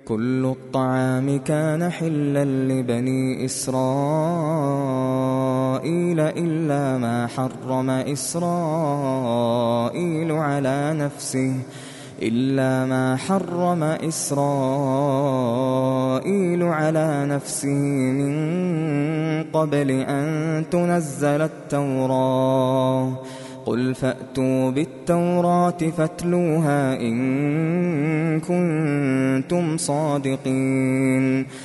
كل الطعام كان حلا لبني إسرائيل إلا ما حرم إسرائيل على نفسه من قبل أن تنزل التوراة. قل فأتوا بالتوراة فاتلوها إن كنتم صادقين.